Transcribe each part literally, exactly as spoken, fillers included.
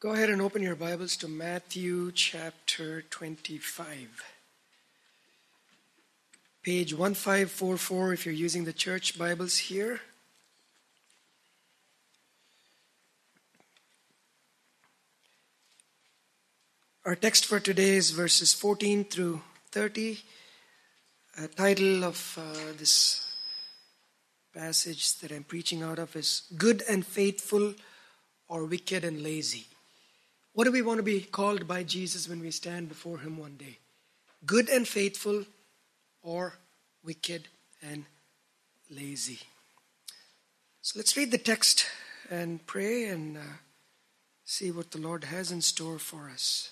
Go ahead and open your Bibles to Matthew chapter twenty-five. Page one five four four if you're using the church Bibles here. Our text for today is verses fourteen through thirty. The title of uh, this passage that I'm preaching out of is Good and Faithful or Wicked and Lazy. What do we want to be called by Jesus when we stand before Him one day? Good and faithful or wicked and lazy? So let's read the text and pray and uh, see what the Lord has in store for us.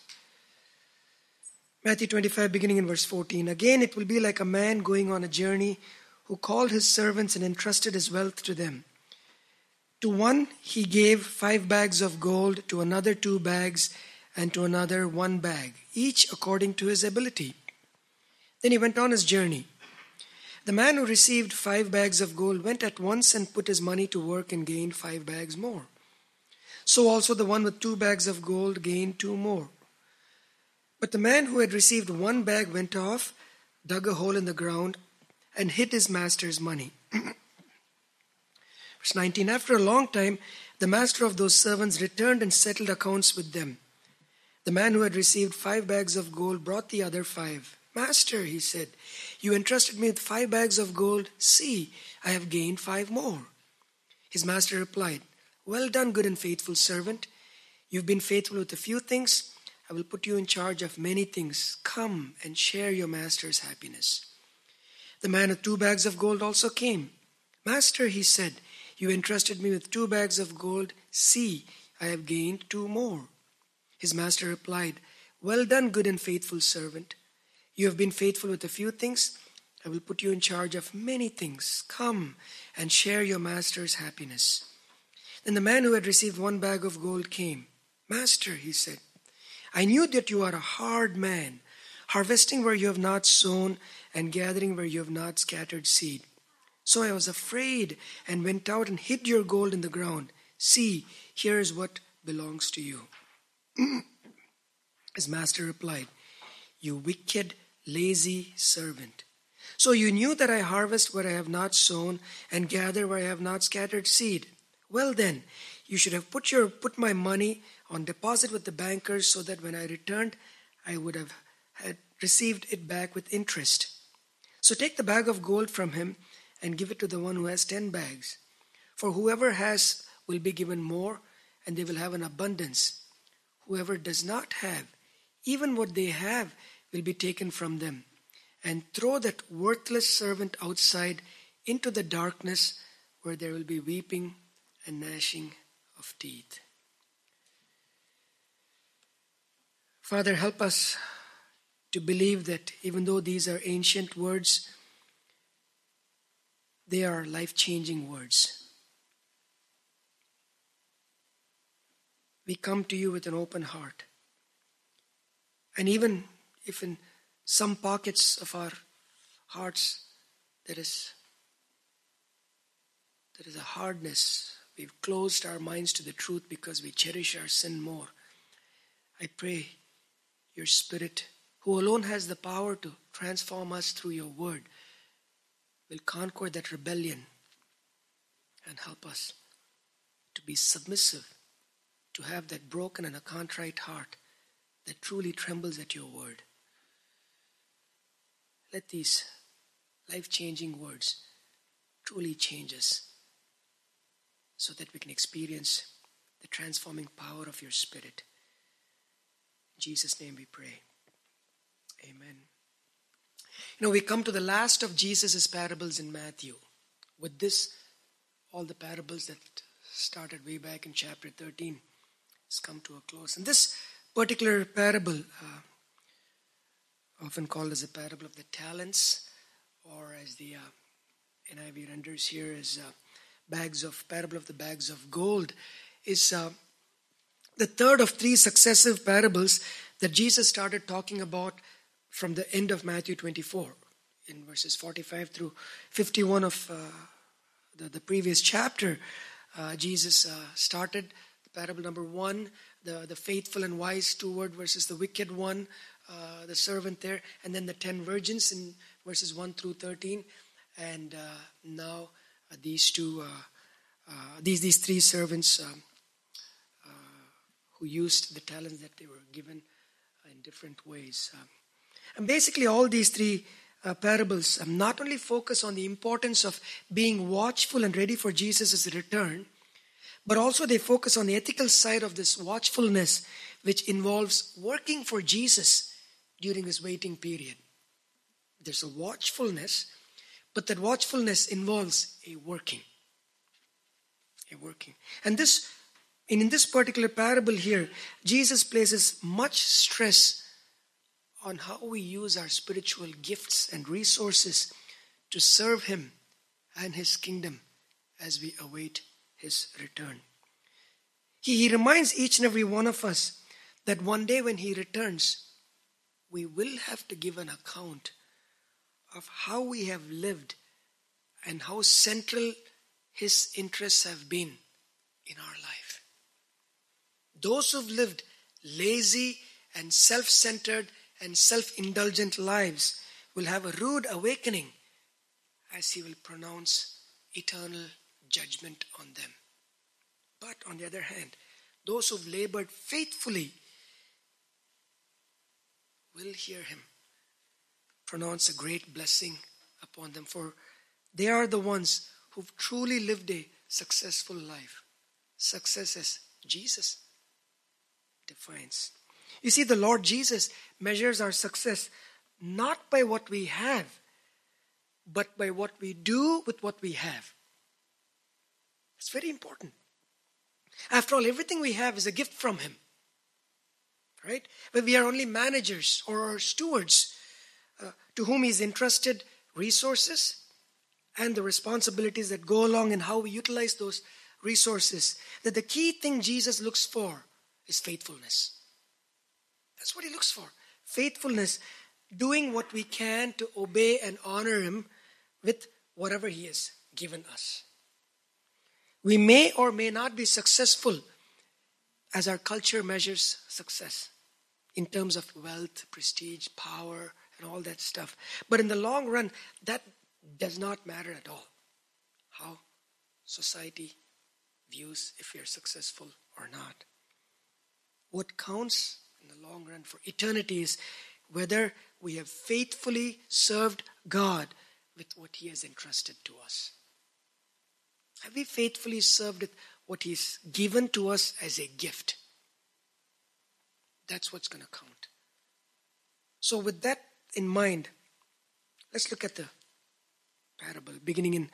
Matthew twenty-five, beginning in verse fourteen. Again, it will be like a man going on a journey who called his servants and entrusted his wealth to them. To one he gave five bags of gold, to another two bags, and to another one bag, each according to his ability. Then he went on his journey. The man who received five bags of gold went at once and put his money to work and gained five bags more. So also the one with two bags of gold gained two more. But the man who had received one bag went off, dug a hole in the ground, and hid his master's money. Verse nineteen, after a long time, the master of those servants returned and settled accounts with them. The man who had received five bags of gold brought the other five. Master, he said, you entrusted me with five bags of gold. See, I have gained five more. His master replied, well done, good and faithful servant. You've been faithful with a few things. I will put you in charge of many things. Come and share your master's happiness. The man with two bags of gold also came. Master, he said, you entrusted me with two bags of gold. See, I have gained two more. His master replied, well done, good and faithful servant. You have been faithful with a few things. I will put you in charge of many things. Come and share your master's happiness. Then the man who had received one bag of gold came. Master, he said, I knew that you are a hard man, harvesting where you have not sown and gathering where you have not scattered seed. So I was afraid and went out and hid your gold in the ground. See, here is what belongs to you. His master replied, you wicked, lazy servant. So you knew that I harvest where I have not sown and gather where I have not scattered seed. Well then, you should have put your put my money on deposit with the bankers so that when I returned, I would have had received it back with interest. So take the bag of gold from him and give it to the one who has ten bags. For whoever has will be given more, and they will have an abundance. Whoever does not have, even what they have will be taken from them. And throw that worthless servant outside into the darkness where there will be weeping and gnashing of teeth. Father, help us to believe that even though these are ancient words, they are life-changing words. We come to you with an open heart. And even if in some pockets of our hearts there is, there is a hardness, we've closed our minds to the truth because we cherish our sin more. I pray your Spirit, who alone has the power to transform us through your word, will conquer that rebellion and help us to be submissive, to have that broken and a contrite heart that truly trembles at your word. Let these life-changing words truly change us so that we can experience the transforming power of your Spirit. In Jesus' name we pray. Amen. You know, we come to the last of Jesus' parables in Matthew. With this, all the parables that started way back in chapter thirteen has come to a close. And this particular parable, uh, often called as a parable of the talents, or as the uh, N I V renders here as uh, bags of parable of the bags of gold, is uh, the third of three successive parables that Jesus started talking about from the end of Matthew twenty-four, in verses forty-five through fifty-one of uh, the, the previous chapter. Uh, Jesus uh, started Parable number one, the, the faithful and wise steward versus the wicked one, uh, the servant there, and then the ten virgins in verses one through thirteen, and uh, now uh, these two, uh, uh, these these three servants um, uh, who used the talents that they were given in different ways. Um, and basically, all these three uh, parables um, not only focus on the importance of being watchful and ready for Jesus' return, but also they focus on the ethical side of this watchfulness, which involves working for Jesus during his waiting period. There's a watchfulness, but that watchfulness involves a working. A working. And this, in this particular parable here, Jesus places much stress on how we use our spiritual gifts and resources to serve him and his kingdom as we await his return. He, he reminds each and every one of us that one day when he returns, we will have to give an account of how we have lived and how central his interests have been in our life. Those who've lived lazy and self-centered and self-indulgent lives will have a rude awakening as he will pronounce eternal judgment on them. But on the other hand, those who've labored faithfully will hear him pronounce a great blessing upon them, for they are the ones who've truly lived a successful life. Success as Jesus defines. You see, the Lord Jesus measures our success not by what we have, but by what we do with what we have. It's very important. After all, everything we have is a gift from him. Right? But we are only managers or stewards uh, to whom he's entrusted resources and the responsibilities that go along in how we utilize those resources. That the key thing Jesus looks for is faithfulness. That's what he looks for. Faithfulness, doing what we can to obey and honor him with whatever he has given us. We may or may not be successful as our culture measures success in terms of wealth, prestige, power, and all that stuff. But in the long run, that does not matter at all. How society views if we are successful or not. What counts in the long run for eternity is whether we have faithfully served God with what he has entrusted to us. Have we faithfully served with what he's given to us as a gift? That's what's going to count. So with that in mind, let's look at the parable beginning in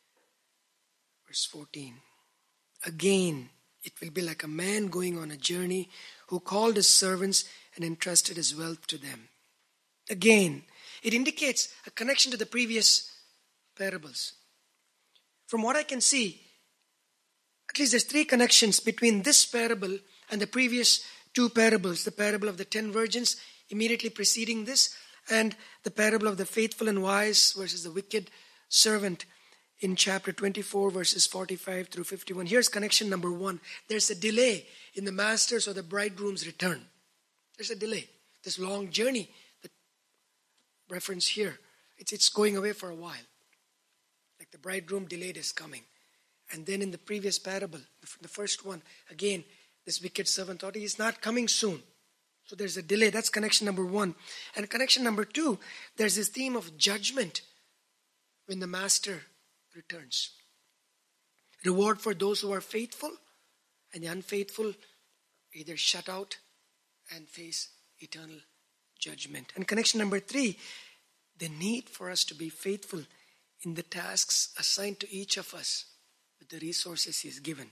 verse fourteen. Again, it will be like a man going on a journey who called his servants and entrusted his wealth to them. Again, it indicates a connection to the previous parables. From what I can see, at least there's three connections between this parable and the previous two parables. The parable of the ten virgins immediately preceding this, and the parable of the faithful and wise versus the wicked servant in chapter twenty-four, verses forty-five through fifty-one. Here's connection number one. There's a delay in the master's or the bridegroom's return. There's a delay. This long journey, the reference here, it's, it's going away for a while. Like the bridegroom delayed his coming. And then in the previous parable, the first one, again, this wicked servant thought he's not coming soon. So there's a delay. That's connection number one. And connection number two, there's this theme of judgment when the master returns. Reward for those who are faithful, and the unfaithful either shut out and face eternal judgment. And connection number three, the need for us to be faithful in the tasks assigned to each of us with the resources he has given.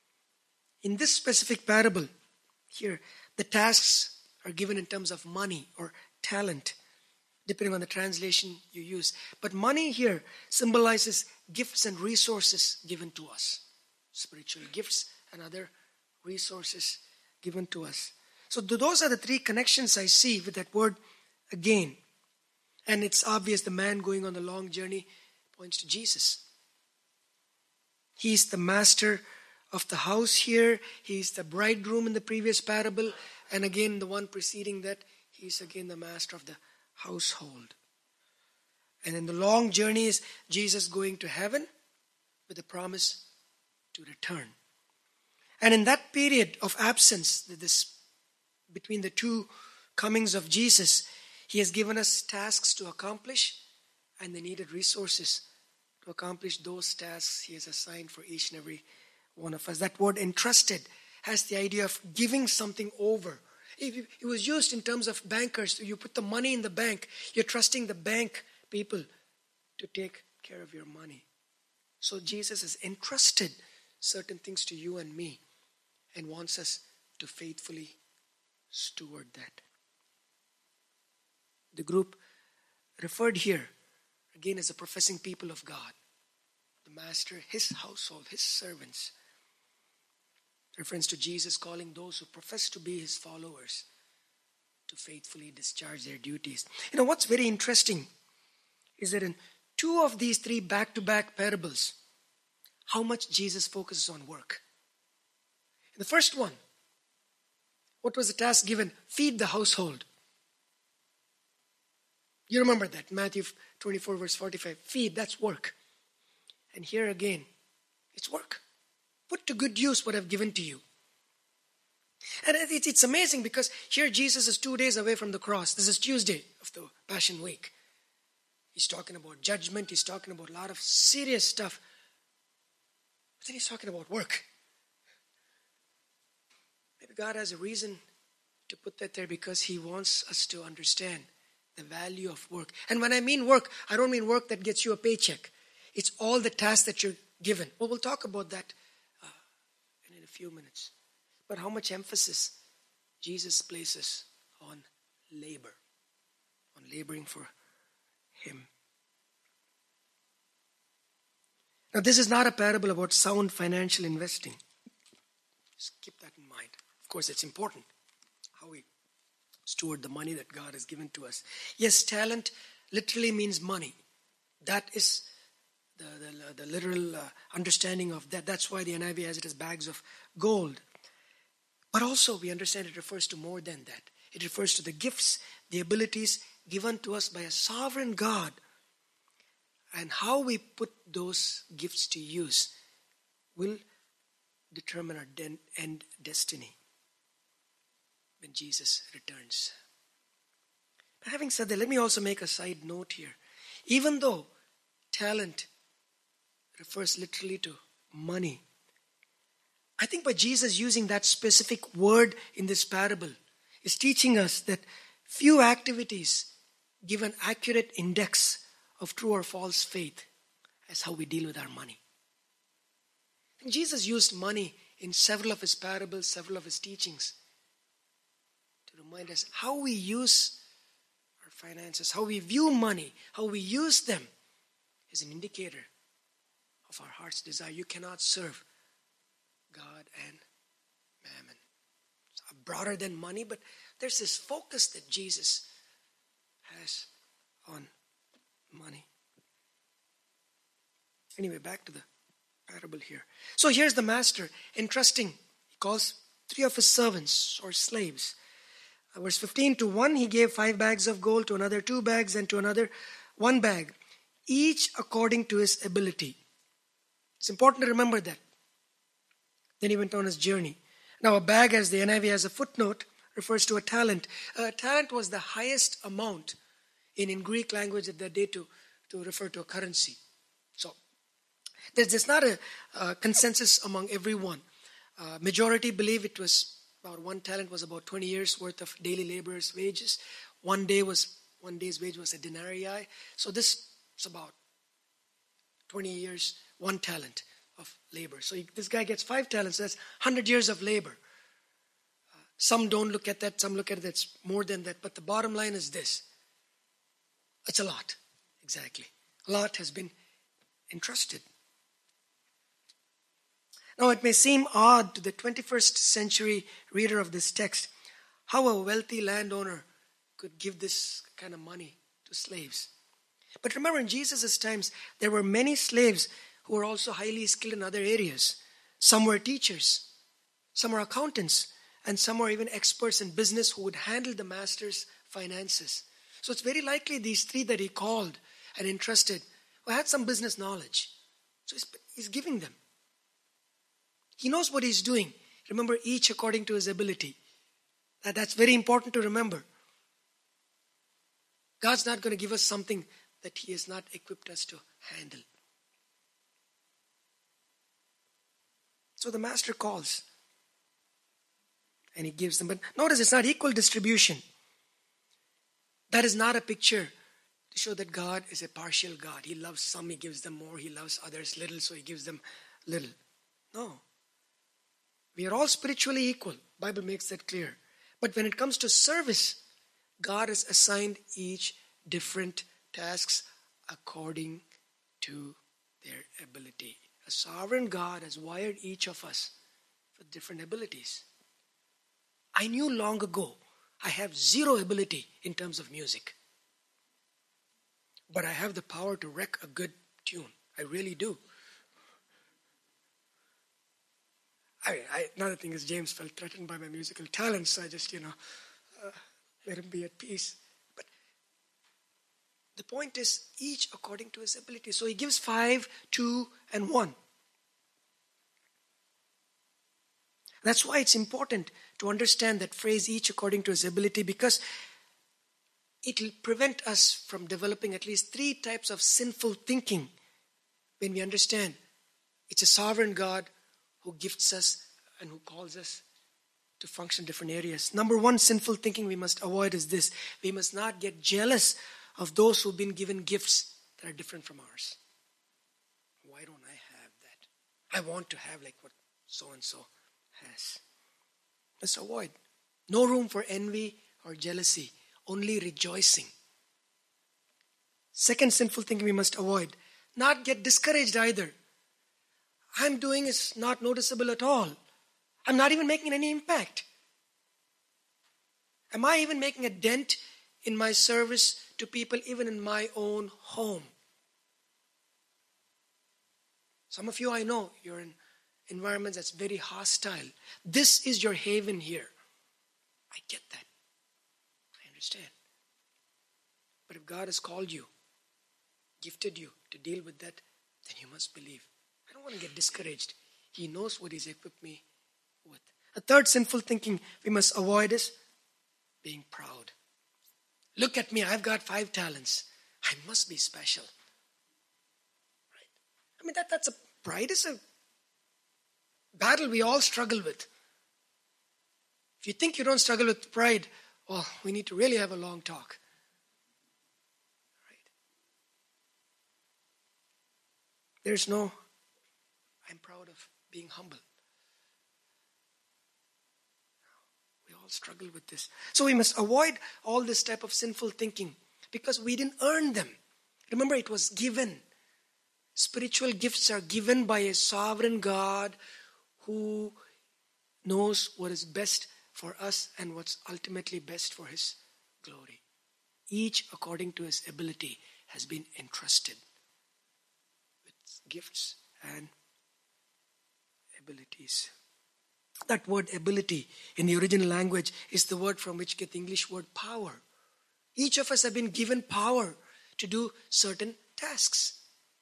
In this specific parable here, the tasks are given in terms of money or talent, depending on the translation you use. But money here symbolizes gifts and resources given to us. Spiritual gifts and other resources given to us. So those are the three connections I see with that word again. And it's obvious the man going on the long journey points to Jesus. He's the master of the house here. He's the bridegroom in the previous parable. And again, the one preceding that, he's again the master of the household. And in the long journey is Jesus going to heaven with a promise to return. And in that period of absence, this between the two comings of Jesus, he has given us tasks to accomplish and the needed resources to accomplish those tasks he has assigned for each and every one of us. That word entrusted has the idea of giving something over. It was used in terms of bankers. You put the money in the bank. You're trusting the bank people to take care of your money. So Jesus has entrusted certain things to you and me and wants us to faithfully steward that. The group referred here again as the professing people of God. The master, his household, his servants. Reference to Jesus calling those who profess to be his followers to faithfully discharge their duties. You know, what's very interesting is that in two of these three back-to-back parables, how much Jesus focuses on work. In the first one, what was the task given? Feed the household. You remember that, Matthew twenty-four verse forty-five. Feed, that's work. And here again, it's work. Put to good use what I've given to you. And it's, it's amazing because here Jesus is two days away from the cross. This is Tuesday of the Passion Week. He's talking about judgment. He's talking about a lot of serious stuff. But then he's talking about work. Maybe God has a reason to put that there because he wants us to understand the value of work. And when I mean work, I don't mean work that gets you a paycheck. It's all the tasks that you're given. Well, we'll talk about that uh, in a few minutes. But how much emphasis Jesus places on labor, on laboring for him. Now, this is not a parable about sound financial investing. Just keep that in mind. Of course, it's important how we steward the money that God has given to us. Yes, talent literally means money. That is the, the, the literal uh, understanding of that. That's why the N I V has it as bags of gold. But also we understand it refers to more than that. It refers to the gifts, the abilities given to us by a sovereign God. And how we put those gifts to use will determine our den- end destiny when Jesus returns. But having said that, let me also make a side note here. Even though talent refers literally to money, I think by Jesus using that specific word in this parable is teaching us that few activities give an accurate index of true or false faith as how we deal with our money. And Jesus used money in several of his parables, several of his teachings to remind us how we use our finances, how we view money, how we use them is an indicator of our heart's desire. You cannot serve God and mammon. It's broader than money, but there's this focus that Jesus has on money. Anyway, back to the parable here. So here's the master entrusting. He calls three of his servants or slaves. Uh, verse fifteen, to one he gave five bags of gold, to another two bags, and to another one bag, each according to his ability. It's important to remember that. Then he went on his journey. Now a bag, as the N I V has a footnote, refers to a talent. A talent was the highest amount in, in Greek language at that day to, to refer to a currency. So there's, there's not a, a consensus among everyone. Uh, majority believe it was about one talent was about twenty years worth of daily laborers' wages. One day was one day's wage was a denarii. So this is about twenty years, one talent of labor. So this guy gets five talents. That's one hundred years of labor. Uh, some don't look at that. Some look at it. That's more than that. But the bottom line is this. It's a lot. Exactly. A lot has been entrusted. Now it may seem odd to the twenty-first century reader of this text how a wealthy landowner could give this kind of money to slaves. But remember, in Jesus' times, there were many slaves who were also highly skilled in other areas. Some were teachers. Some were accountants. And some were even experts in business who would handle the master's finances. So it's very likely these three that he called and entrusted who had some business knowledge. So he's, he's giving them. He knows what he's doing. Remember, each according to his ability. That, that's very important to remember. God's not going to give us something that he has not equipped us to handle. So the master calls and he gives them. But notice it's not equal distribution. That is not a picture to show that God is a partial God. He loves some, he gives them more. He loves others little, so he gives them little. No. We are all spiritually equal. The Bible makes that clear. But when it comes to service, God has assigned each different tasks according to their ability. A sovereign God has wired each of us for different abilities. I knew long ago I have zero ability in terms of music. But I have the power to wreck a good tune. I really do. I, I, another thing is James felt threatened by my musical talent, so I just, you know, uh, let him be at peace. But the point is, each according to his ability. So he gives five, two, and one. That's why it's important to understand that phrase, each according to his ability, because it will prevent us from developing at least three types of sinful thinking when we understand it's a sovereign God who gifts us and who calls us to function in different areas. Number one sinful thinking we must avoid is this. We must not get jealous of those who've been given gifts that are different from ours. Why don't I have that? I want to have like what so-and-so has. Let's avoid. No room for envy or jealousy. Only rejoicing. Second sinful thinking we must avoid. Not get discouraged either. I'm doing is not noticeable at all. I'm not even making any impact. Am I even making a dent in my service to people even in my own home? Some of you I know, you're in environments that's very hostile. This is your haven here. I get that. I understand. But if God has called you, gifted you to deal with that, then you must believe. I don't want to get discouraged. He knows what he's equipped me with. A third sinful thinking we must avoid is being proud. Look at me, I've got five talents. I must be special. Right? I mean, that, that's a pride is a battle we all struggle with. If you think you don't struggle with pride, well, we need to really have a long talk. Right? There's no, I'm proud of being humble. We all struggle with this. So we must avoid all this type of sinful thinking because we didn't earn them. Remember, it was given. Spiritual gifts are given by a sovereign God who knows what is best for us and what's ultimately best for his glory. Each according to his ability has been entrusted with gifts and abilities. That word ability in the original language is the word from which we get the English word power. Each of us have been given power to do certain tasks.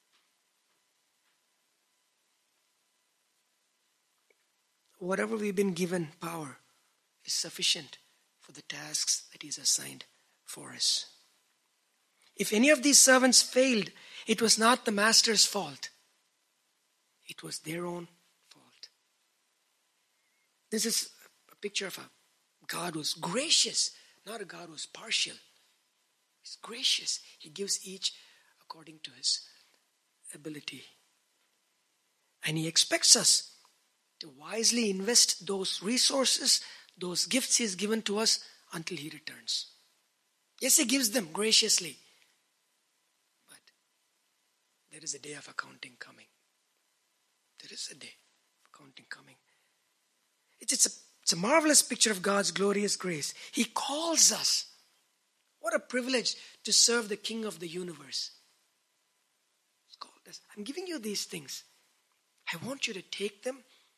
Whatever we've been given power is sufficient for the tasks that he's assigned for us. If any of these servants failed, it was not the master's fault. It was their own fault. This is a picture of a God who's gracious, not a God who's partial. He's gracious. He gives each according to his ability. And he expects us to wisely invest those resources, those gifts he has given to us until he returns. Yes, he gives them graciously. But there is a day of accounting coming. There is a day of accounting coming. It's, it's, a, it's a marvelous picture of God's glorious grace. He calls us. What a privilege to serve the King of the universe. He's called us. I'm giving you these things. I want you to take them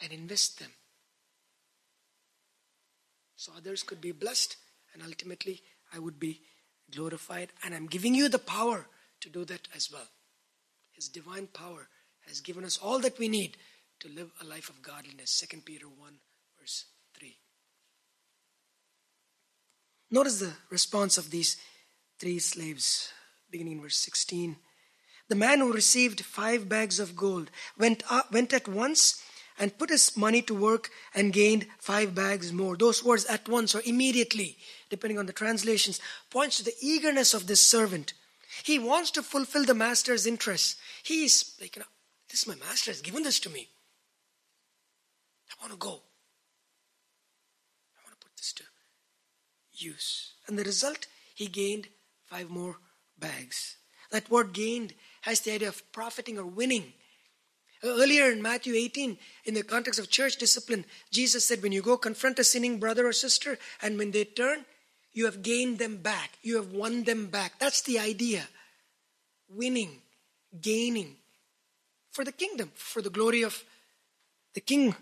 and invest them. So others could be blessed and ultimately I would be glorified. And I'm giving you the power to do that as well. His divine power has given us all that we need to live a life of godliness. Second Peter one verse three. Notice the response of these three slaves, beginning in verse sixteen. The man who received five bags of gold went up, went at once and put his money to work and gained five bags more. Those words at once or immediately, depending on the translations, points to the eagerness of this servant. He wants to fulfill the master's interests. He is like, you know, this my master has given this to me. I want to go. I want to put this to use. And the result, he gained five more bags. That word gained has the idea of profiting or winning. Earlier in Matthew eighteen, in the context of church discipline, Jesus said, when you go confront a sinning brother or sister, and when they turn, you have gained them back. You have won them back. That's the idea. Winning, gaining for the kingdom, for the glory of the king.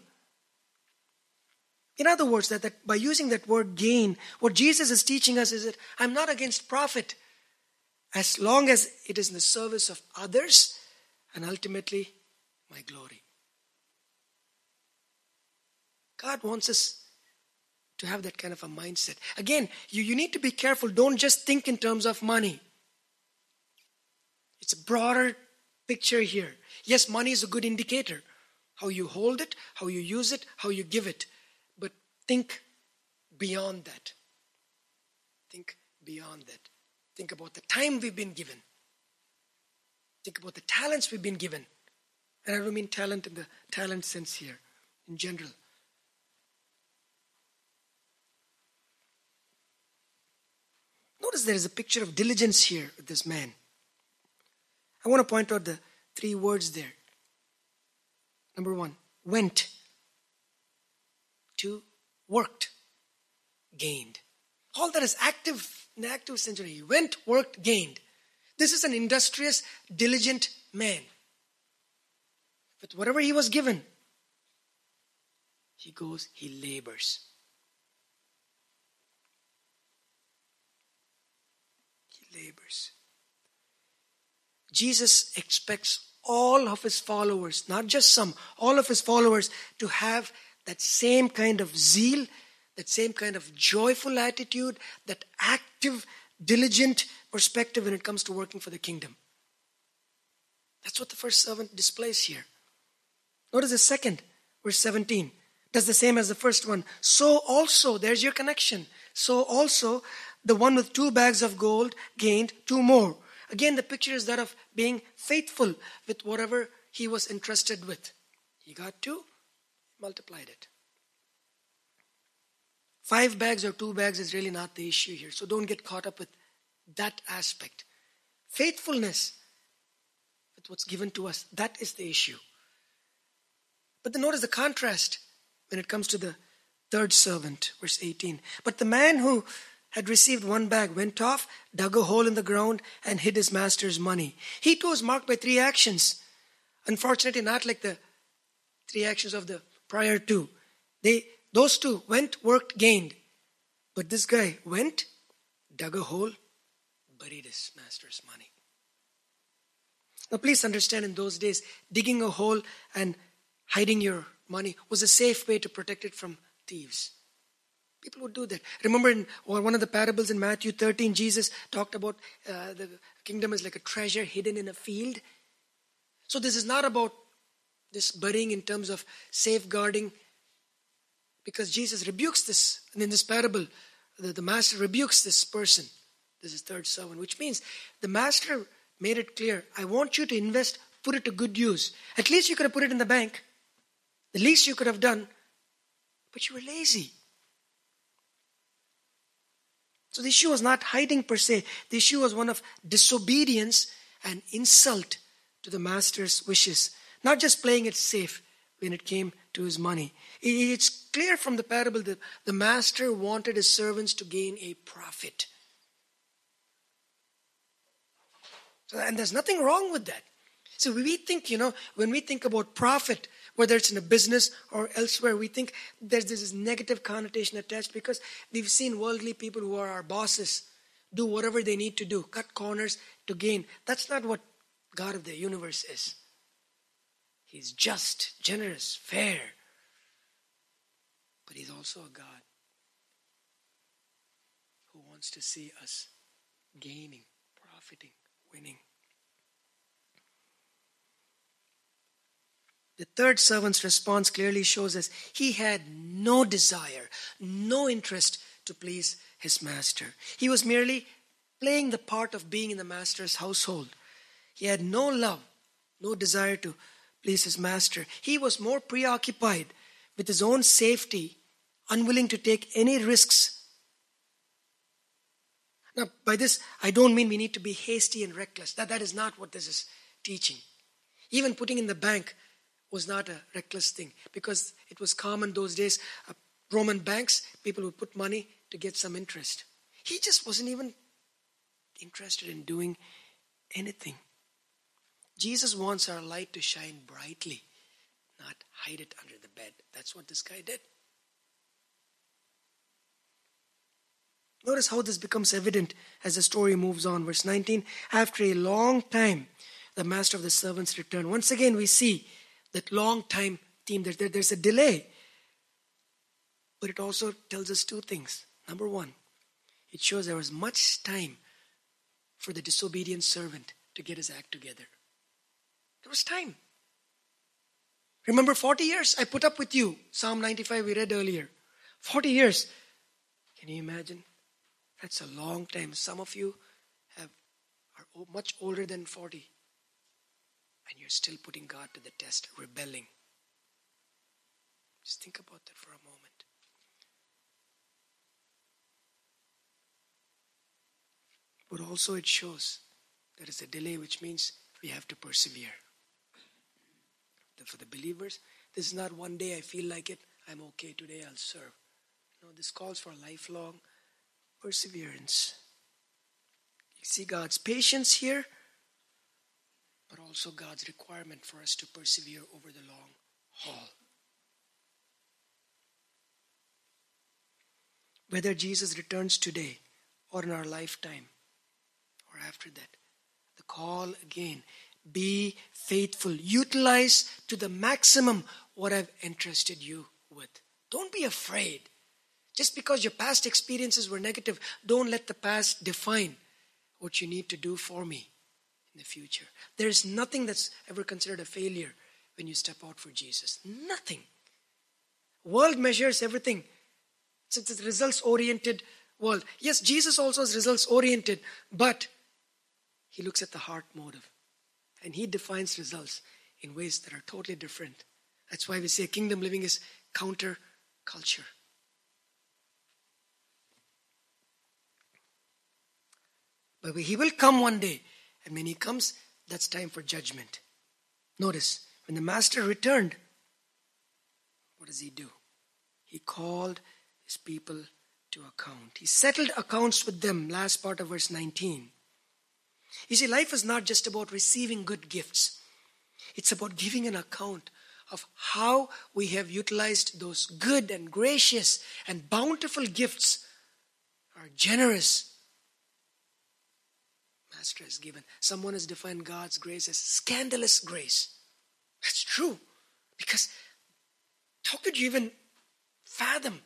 In other words, that, that by using that word gain, what Jesus is teaching us is that I'm not against profit as long as it is in the service of others and ultimately my glory. God wants us to have that kind of a mindset. Again, you, you need to be careful. Don't just think in terms of money. It's a broader picture here. Yes, money is a good indicator. How you hold it, how you use it, how you give it. But think beyond that. Think beyond that. Think about the time we've been given. Think about the talents we've been given. And I don't mean talent in the talent sense here, in general. Notice there is a picture of diligence here with this man. I want to point out the three words there. Number one, went. Two, worked. Gained. All that is active, in the active sense. He went, worked, gained. This is an industrious, diligent man. With whatever he was given, he goes, he labors. He labors. Jesus expects all of his followers, not just some, all of his followers to have that same kind of zeal, that same kind of joyful attitude, that active, diligent perspective when it comes to working for the kingdom. That's what the first servant displays here. Notice the second, verse seventeen. Does the same as the first one. So also, there's your connection. So also, the one with two bags of gold gained two more. Again, the picture is that of being faithful with whatever he was entrusted with. He got two, multiplied it. Five bags or two bags is really not the issue here. So don't get caught up with that aspect. Faithfulness with what's given to us, that is the issue. But then notice the contrast when it comes to the third servant, verse eighteen. But the man who had received one bag went off, dug a hole in the ground, and hid his master's money. He too was marked by three actions. Unfortunately, not like the three actions of the prior two. They, those two went, worked, gained. But this guy went, dug a hole, buried his master's money. Now please understand, in those days, digging a hole and hiding your money was a safe way to protect it from thieves. People would do that. Remember in one of the parables in Matthew thirteen, Jesus talked about uh, the kingdom is like a treasure hidden in a field. So this is not about this burying in terms of safeguarding, because Jesus rebukes this. And in this parable, the, the master rebukes this person. This is third servant, which means the master made it clear, I want you to invest, put it to good use. At least you could have put it in the bank. The least you could have done, but you were lazy. So the issue was not hiding per se. The issue was one of disobedience and insult to the master's wishes. Not just playing it safe when it came to his money. It's clear from the parable that the master wanted his servants to gain a profit. So, and there's nothing wrong with that. So we think, you know, when we think about profit, Whether it's in a business or elsewhere, we think there's this negative connotation attached because we've seen worldly people who are our bosses do whatever they need to do, cut corners to gain. That's not what God of the universe is. He's just, generous, fair. But He's also a God who wants to see us gaining, profiting, winning. The third servant's response clearly shows us he had no desire, no interest to please his master. He was merely playing the part of being in the master's household. He had no love, no desire to please his master. He was more preoccupied with his own safety, unwilling to take any risks. Now, by this, I don't mean we need to be hasty and reckless. That, that is not what this is teaching. Even putting in the bank was not a reckless thing because it was common those days. Uh, Roman banks, people would put money to get some interest. He just wasn't even interested in doing anything. Jesus wants our light to shine brightly, not hide it under the bed. That's what this guy did. Notice how this becomes evident as the story moves on. Verse nineteen, after a long time, the master of the servants returned. Once again, we see that long time theme. There, there, there's a delay. But it also tells us two things. Number one, it shows there was much time for the disobedient servant to get his act together. There was time. Remember, forty years I put up with you. Psalm ninety-five we read earlier. forty years. Can you imagine? That's a long time. Some of you have are much older than forty. And you're still putting God to the test, rebelling. Just think about that for a moment. But also it shows there is a delay, which means we have to persevere. For the believers, this is not one day I feel like it, I'm okay, today I'll serve. No, this calls for lifelong perseverance. You see God's patience here, but also God's requirement for us to persevere over the long haul. Whether Jesus returns today or in our lifetime or after that, the call again, be faithful. Utilize to the maximum what I've entrusted you with. Don't be afraid. Just because your past experiences were negative, don't let the past define what you need to do for me in the future. There is nothing that's ever considered a failure when you step out for Jesus. Nothing. World measures everything. It's a results-oriented world. Yes, Jesus also is results-oriented, but He looks at the heart motive. And He defines results in ways that are totally different. That's why we say kingdom living is counter-culture. But He will come one day. And when He comes, that's time for judgment. Notice, when the master returned, what does He do? He called His people to account. He settled accounts with them. Last part of verse nineteen. You see, life is not just about receiving good gifts. It's about giving an account of how we have utilized those good and gracious and bountiful gifts, our generous Master has given. Someone has defined God's grace as scandalous grace. That's true. Because how could you even fathom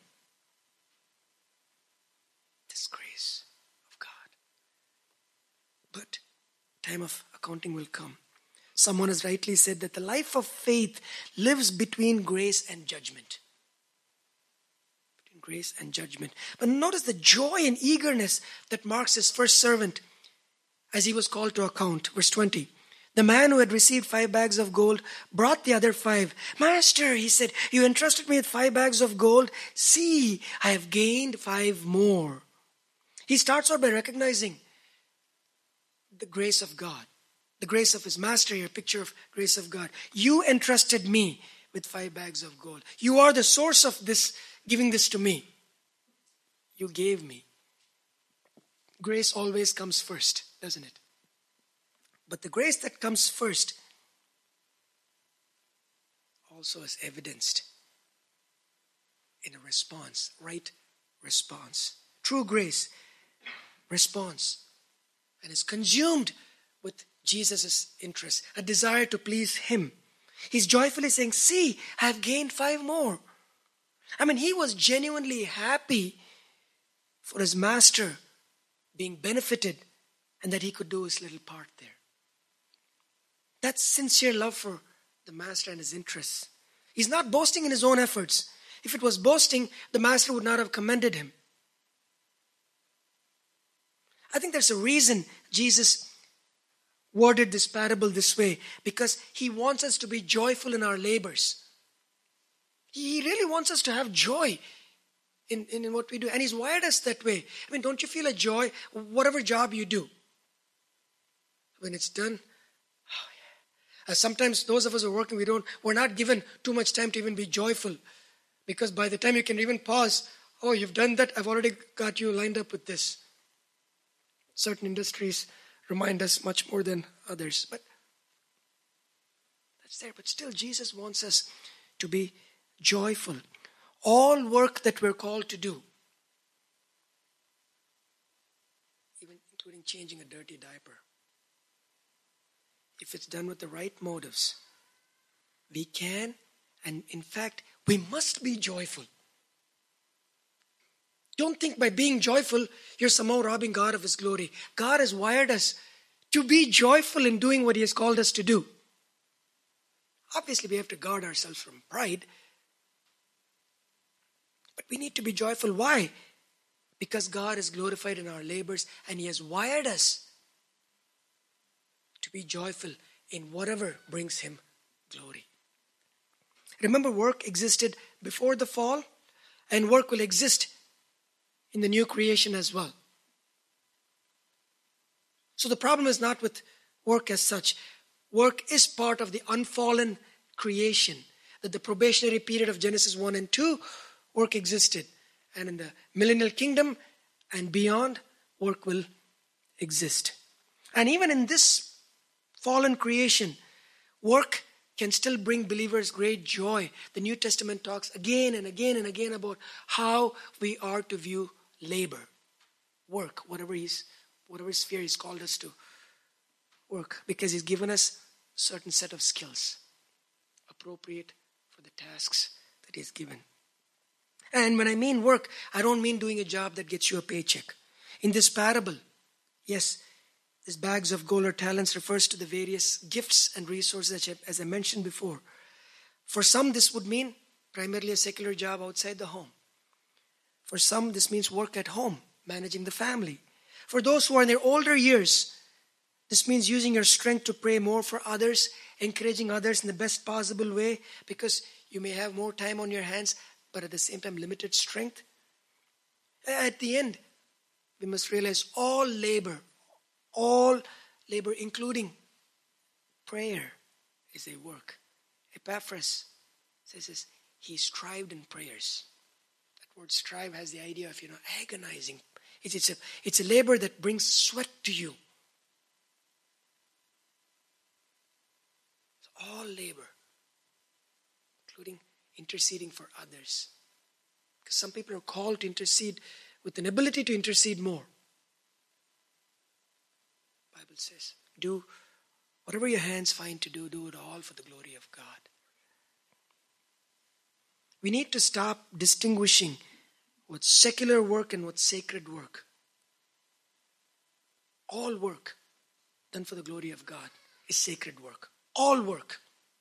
this grace of God? But time of accounting will come. Someone has rightly said that the life of faith lives between grace and judgment. Between grace and judgment. But notice the joy and eagerness that marks this first servant as he was called to account. Verse twenty. The man who had received five bags of gold brought the other five. Master, he said, you entrusted me with five bags of gold. See, I have gained five more. He starts out by recognizing the grace of God. The grace of his master here, picture of grace of God. You entrusted me with five bags of gold. You are the source of this, giving this to me. You gave me. Grace always comes first, doesn't it? But the grace that comes first also is evidenced in a response, right response. True grace responds and is consumed with Jesus' interest, a desire to please him. He's joyfully saying, see, I have gained five more. I mean, he was genuinely happy for his master being benefited and that he could do his little part there. That's sincere love for the master and his interests. He's not boasting in his own efforts. If it was boasting, the master would not have commended him. I think there's a reason Jesus worded this parable this way, because he wants us to be joyful in our labors. He really wants us to have joy in, in, in what we do. And he's wired us that way. I mean, don't you feel a joy, whatever job you do? When it's done, oh yeah. Uh, sometimes those of us who are working, we don't, we're not given too much time to even be joyful. Because by the time you can even pause, oh, you've done that, I've already got you lined up with this. Certain industries remind us much more than others. But that's there. But still, Jesus wants us to be joyful. All work that we're called to do, even including changing a dirty diaper, if it's done with the right motives, we can, and in fact, we must be joyful. Don't think by being joyful, you're somehow robbing God of his glory. God has wired us to be joyful in doing what he has called us to do. Obviously, we have to guard ourselves from pride. But we need to be joyful. Why? Because God is glorified in our labors and he has wired us to be joyful in whatever brings him glory. Remember, work existed before the fall, and work will exist in the new creation as well. So the problem is not with work as such. Work is part of the unfallen creation. That the probationary period of Genesis one and two, work existed. And in the millennial kingdom and beyond, work will exist. And even in this fallen creation, work can still bring believers great joy. The New Testament talks again and again and again about how we are to view labor, work, whatever he's, whatever sphere he's called us to work, because he's given us a certain set of skills appropriate for the tasks that he's given. And when I mean work, I don't mean doing a job that gets you a paycheck. In this parable, yes, this bags of gold or talents refers to the various gifts and resources, as I mentioned before. For some, this would mean primarily a secular job outside the home. For some, this means work at home, managing the family. For those who are in their older years, this means using your strength to pray more for others, encouraging others in the best possible way, because you may have more time on your hands, but at the same time, limited strength. At the end, we must realize all labor, all labor, including prayer, is a work. Epaphras says this, he strived in prayers. That word strive has the idea of, you know, agonizing. It's, it's, a, it's a labor that brings sweat to you. So all labor, including interceding for others. Because some people are called to intercede with an ability to intercede more. The Bible says, do whatever your hands find to do, do it all for the glory of God. We need to stop distinguishing what's secular work and what's sacred work. All work done for the glory of God is sacred work. All work.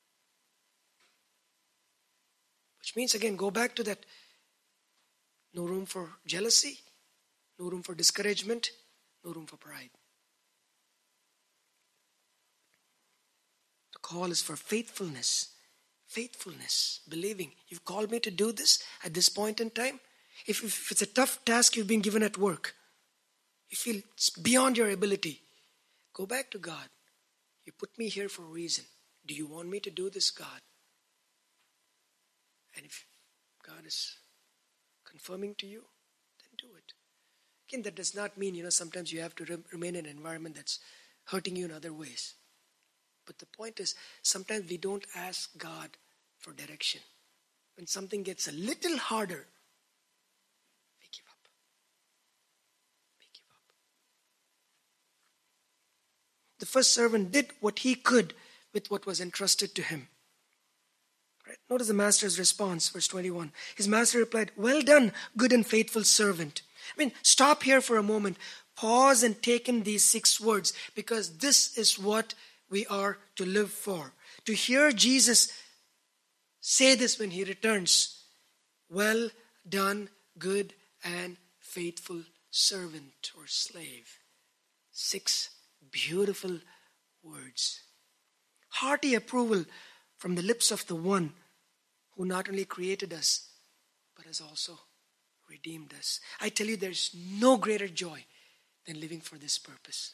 Which means, again, go back to that. No room for jealousy, no room for discouragement, no room for pride. The call is for faithfulness. Faithfulness, believing. You've called me to do this at this point in time. If, if it's a tough task you've been given at work, you feel it's beyond your ability, go back to God. You put me here for a reason. Do you want me to do this, God? And if God is confirming to you, then do it. Again, that does not mean, you know, sometimes you have to re- remain in an environment that's hurting you in other ways. But the point is, sometimes we don't ask God for direction. When something gets a little harder, we give up. We give up. The first servant did what he could with what was entrusted to him. Right? Notice the master's response, verse twenty-one. His master replied, "Well done, good and faithful servant." I mean, stop here for a moment. Pause and take in these six words, because this is what we are to live for. To hear Jesus say this when he returns. Well done, good and faithful servant or slave. Six beautiful words. Hearty approval from the lips of the one who not only created us, but has also redeemed us. I tell you, there's no greater joy than living for this purpose.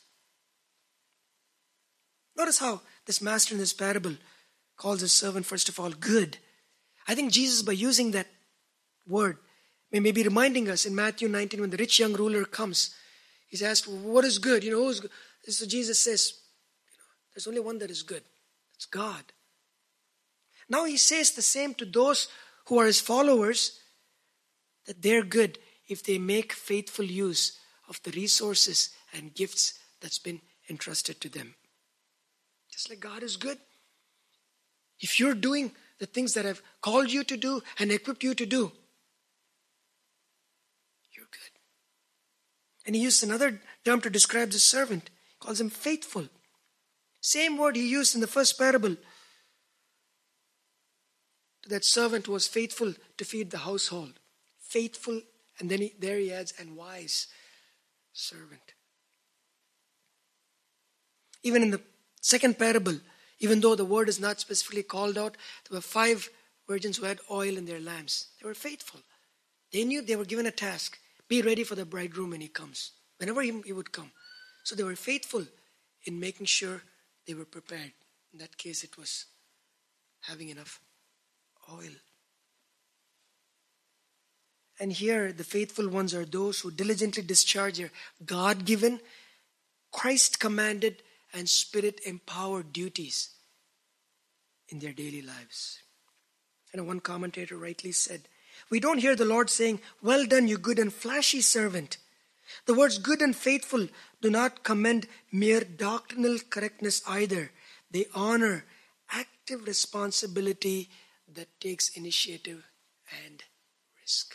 Notice how this master in this parable calls his servant, first of all, good. I think Jesus, by using that word, may maybe reminding us in Matthew nineteen, when the rich young ruler comes, he's asked, what is good? You know, who's good? So Jesus says, you know, there's only one that is good. It's God. Now he says the same to those who are his followers, that they're good if they make faithful use of the resources and gifts that's been entrusted to them. Just like God is good. If you're doing the things that I've called you to do and equipped you to do, you're good. And he used another term to describe the servant. He calls him faithful. Same word he used in the first parable to that servant who was faithful to feed the household. Faithful, and then he, there he adds, and wise servant. Even in the second parable, even though the word is not specifically called out, there were five virgins who had oil in their lamps. They were faithful. They knew they were given a task. Be ready for the bridegroom when he comes. Whenever he, he would come. So they were faithful in making sure they were prepared. In that case, it was having enough oil. And here, the faithful ones are those who diligently discharge their God-given, Christ-commanded, and Spirit-empowered duties in their daily lives. And one commentator rightly said, we don't hear the Lord saying, well done, you good and flashy servant. The words good and faithful do not commend mere doctrinal correctness either. They honor active responsibility that takes initiative and risk.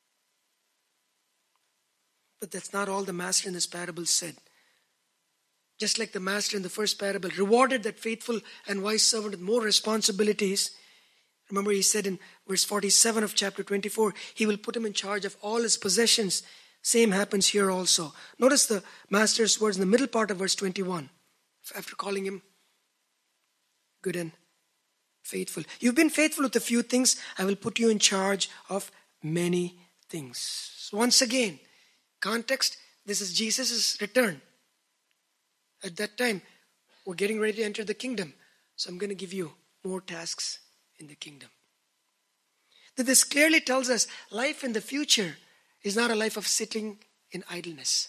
But that's not all the master in this parable said. Just like the master in the first parable rewarded that faithful and wise servant with more responsibilities. Remember, he said in verse forty-seven of chapter twenty-four, he will put him in charge of all his possessions. Same happens here also. Notice the master's words in the middle part of verse twenty-one. After calling him good and faithful. You've been faithful with a few things. I will put you in charge of many things. So once again, context, this is Jesus' return. At that time, we're getting ready to enter the kingdom. So I'm going to give you more tasks in the kingdom. That this clearly tells us life in the future is not a life of sitting in idleness.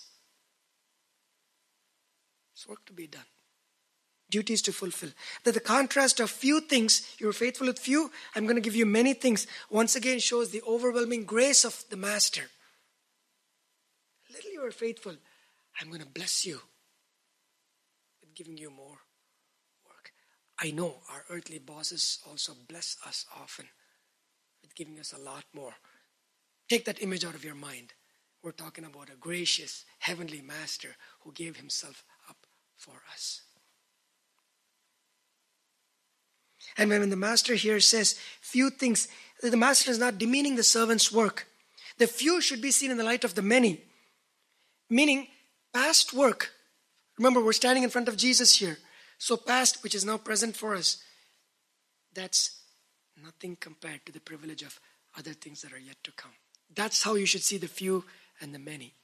There's work to be done. Duties to fulfill. That the contrast of few things, you're faithful with few, I'm going to give you many things, once again shows the overwhelming grace of the master. Little you are faithful, I'm going to bless you with giving you more work. I know our earthly bosses also bless us often with giving us a lot more. Take that image out of your mind. We're talking about a gracious heavenly master who gave himself up for us. And when the master here says few things, the master is not demeaning the servant's work. The few should be seen in the light of the many. Meaning, past work. Remember, we're standing in front of Jesus here. So past, which is now present for us, that's nothing compared to the privilege of other things that are yet to come. That's how you should see the few and the many.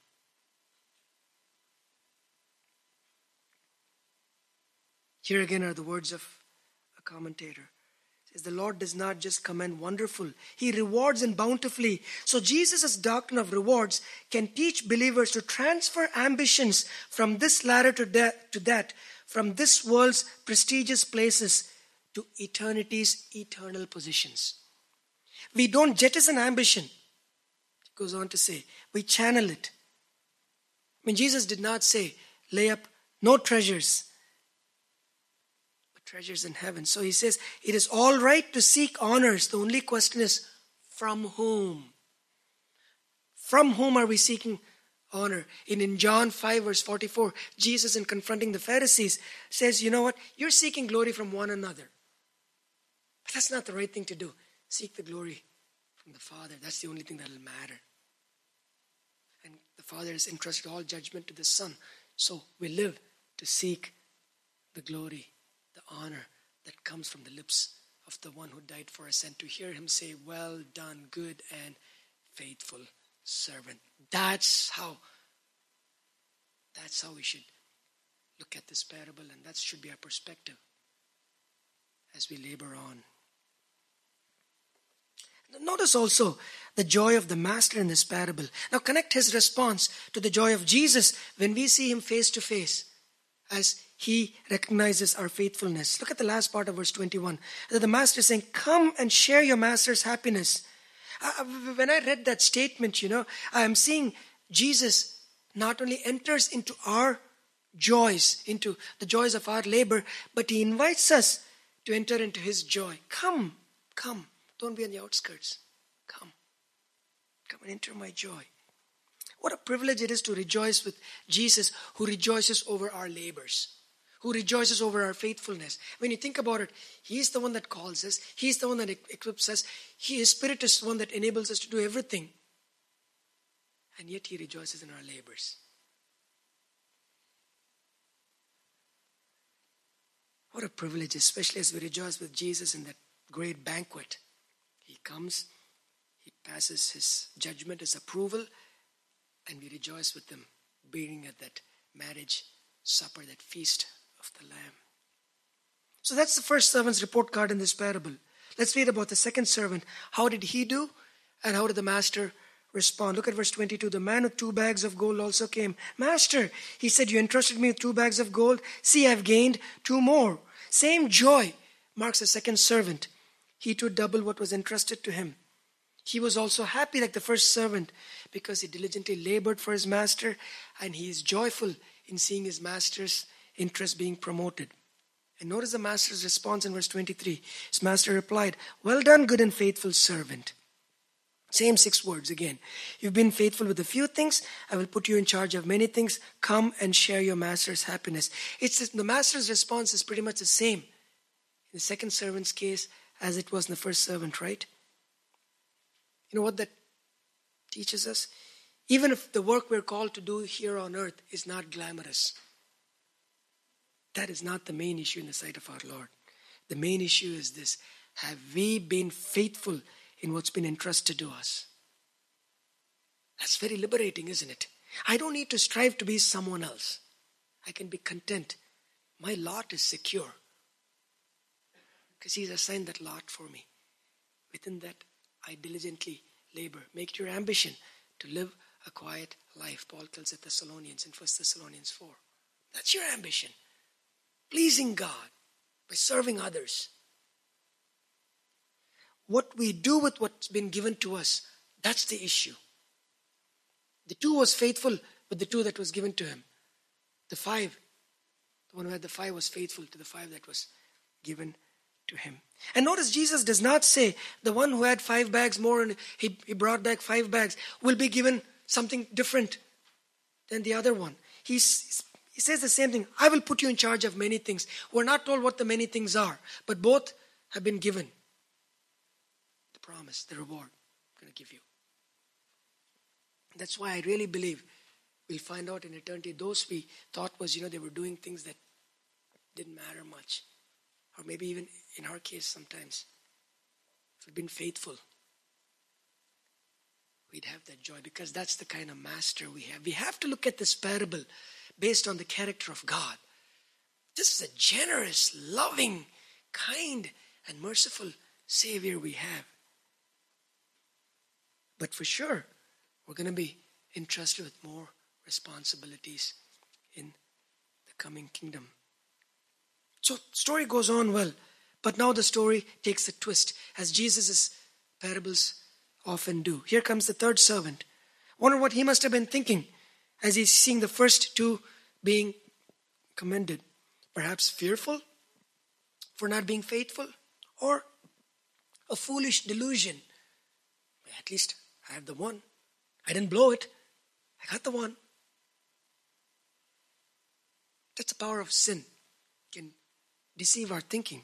Here again are the words of a commentator. It says, the Lord does not just commend wonderful, He rewards and bountifully. So Jesus' doctrine of rewards can teach believers to transfer ambitions from this ladder to that, to that, from this world's prestigious places to eternity's eternal positions. We don't jettison ambition. It goes on to say, we channel it. I mean, Jesus did not say, lay up no treasures, but treasures in heaven. So he says, it is all right to seek honors. The only question is, from whom? From whom are we seeking honor? In, in John five verse forty-four, Jesus, in confronting the Pharisees, says, you know what? You're seeking glory from one another. But that's not the right thing to do. Seek the glory from the Father. That's the only thing that will matter. And the Father has entrusted all judgment to the Son. So we live to seek the glory, the honor that comes from the lips of the one who died for us, and to hear him say, well done, good and faithful servant. That's how, that's how we should look at this parable, and that should be our perspective as we labor on. Notice also the joy of the master in this parable. Now connect his response to the joy of Jesus when we see him face to face as he recognizes our faithfulness. Look at the last part of verse twenty-one. The master is saying, come and share your master's happiness. Uh, when I read that statement, you know, I am seeing Jesus not only enters into our joys, into the joys of our labor, but he invites us to enter into his joy. Come, come. Don't be on the outskirts. Come. Come and enter my joy. What a privilege it is to rejoice with Jesus, who rejoices over our labors, who rejoices over our faithfulness. When you think about it, he is the one that calls us. He is the one that equips us. He, his Spirit is the one that enables us to do everything. And yet he rejoices in our labors. What a privilege, especially as we rejoice with Jesus in that great banquet. He comes, he passes his judgment, his approval, and we rejoice with him, being at that marriage supper, that feast of the Lamb. So that's the first servant's report card in this parable. Let's read about the second servant. How did he do? And how did the master respond? Look at verse twenty-two. The man with two bags of gold also came. Master, he said, you entrusted me with two bags of gold. See, I've gained two more. Same joy marks the second servant. He too doubled what was entrusted to him. He was also happy like the first servant because he diligently labored for his master, and he is joyful in seeing his master's interest being promoted. And notice the master's response in verse twenty-three. His master replied, well done, good and faithful servant. Same six words again. You've been faithful with a few things. I will put you in charge of many things. Come and share your master's happiness. It's the master's response is pretty much the same in the second servant's case as it was in the first servant, right? You know what that teaches us? Even if the work we're called to do here on earth is not glamorous, that is not the main issue in the sight of our Lord. The main issue is this: have we been faithful in what's been entrusted to us? That's very liberating, isn't it? I don't need to strive to be someone else. I can be content. My lot is secure because he's assigned that lot for me. Within that, I diligently labor. Make it your ambition to live a quiet life. Paul tells the Thessalonians in First Thessalonians four. That's your ambition. Pleasing God by serving others. What we do with what's been given to us, that's the issue. The two was faithful with the two that was given to him. The five, the one who had the five was faithful to the five that was given to him. And notice Jesus does not say the one who had five bags more and he, he brought back five bags will be given something different than the other one. He's, he says the same thing. I will put you in charge of many things. We're not told what the many things are, but both have been given. The promise, the reward I'm going to give you. That's why I really believe we'll find out in eternity those we thought was, you know, they were doing things that didn't matter much. Or maybe even in our case sometimes, if we'd been faithful, we'd have that joy because that's the kind of master we have. We have to look at this parable based on the character of God. This is a generous, loving, kind, and merciful Savior we have. But for sure, we're going to be entrusted with more responsibilities in the coming kingdom. So story goes on well, But now the story takes a twist, as Jesus' parables often do. Here comes the third servant. Wonder what he must have been thinking as he's seeing the first two being commended. Perhaps fearful for not being faithful, or a foolish delusion. At least I have the one. I didn't blow it. I got the one. That's the power of sin. It can deceive our thinking.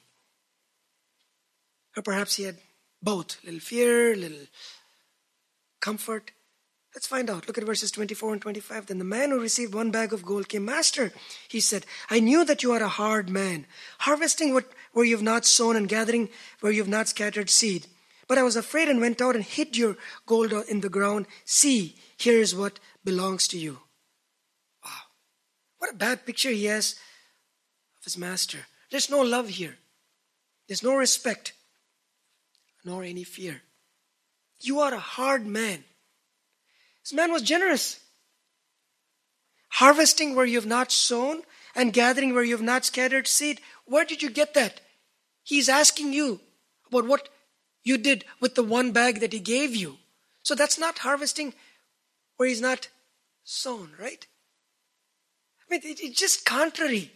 Or perhaps he had both. A little fear, a little comfort. Let's find out. Look at verses twenty-four and twenty-five. Then the man who received one bag of gold came. Master, he said, I knew that you are a hard man, harvesting what, where you have not sown and gathering where you have not scattered seed. But I was afraid and went out and hid your gold in the ground. See, here is what belongs to you. Wow. What a bad picture he has of his master. There's no love here. There's no respect, nor any fear. You are a hard man. This man was generous. Harvesting where you have not sown and gathering where you have not scattered seed. Where did you get that? He's asking you about what you did with the one bag that he gave you. So that's not harvesting where he's not sown, right? I mean, it, it's just contrary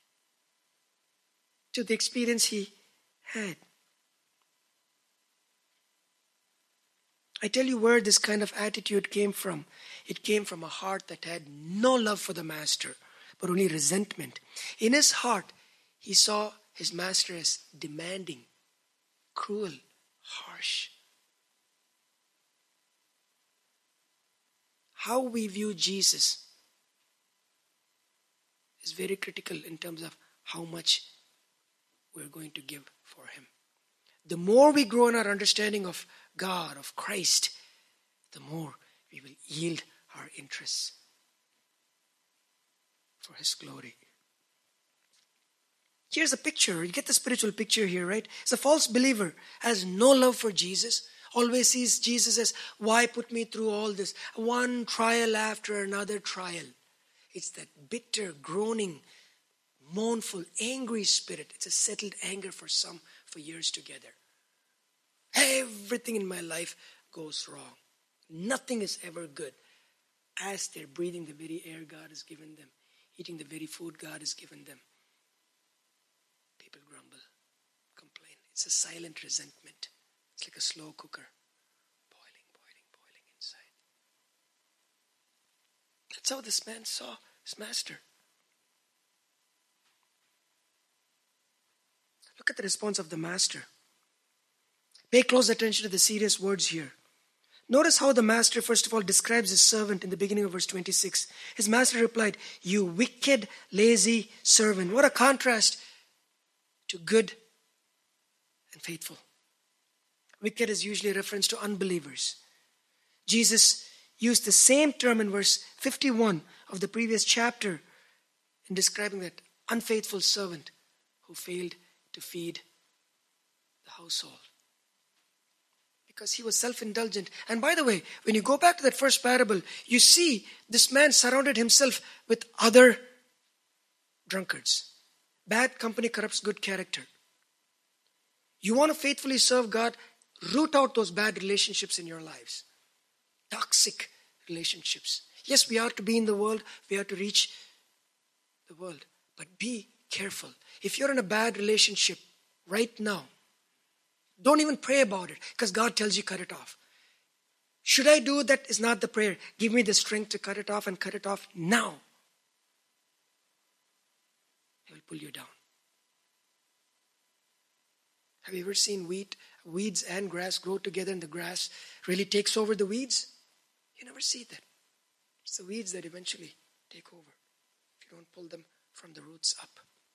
to the experience he had. I tell you where this kind of attitude came from. It came from a heart that had no love for the master, but only resentment. In his heart, he saw his master as demanding, cruel, harsh. How we view Jesus is very critical in terms of how much we're going to give for him. The more we grow in our understanding of God, of Christ, the more we will yield our interests for his glory. Here's a picture. You get the spiritual picture here, right? It's a false believer, has no love for Jesus, always sees Jesus as, why put me through all this? One trial after another trial. It's that bitter, groaning, mournful, angry spirit. It's a settled anger for some for years together. Everything in my life goes wrong. Nothing is ever good. As they're breathing the very air God has given them, eating the very food God has given them, people grumble, complain. It's a silent resentment. It's like a slow cooker, boiling, boiling, boiling inside. That's how this man saw his master. Look at the response of the master. Pay close attention to the serious words here. Notice how the master, first of all, describes his servant in the beginning of verse twenty-six. His master replied, you wicked, lazy servant. What a contrast to good and faithful. Wicked is usually a reference to unbelievers. Jesus used the same term in verse fifty-one of the previous chapter in describing that unfaithful servant who failed to feed the household. Because he was self-indulgent. And by the way, when you go back to that first parable, you see this man surrounded himself with other drunkards. Bad company corrupts good character. You want to faithfully serve God, root out those bad relationships in your lives. Toxic relationships. Yes, we are to be in the world. We are to reach the world. But be careful. If you're in a bad relationship right now, don't even pray about it, because God tells you cut it off. Should I do that is not the prayer. Give me the strength to cut it off and cut it off now. It will pull you down. Have you ever seen wheat, weeds and grass grow together and the grass really takes over the weeds? You never see that. It's the weeds that eventually take over if you don't pull them from the roots up.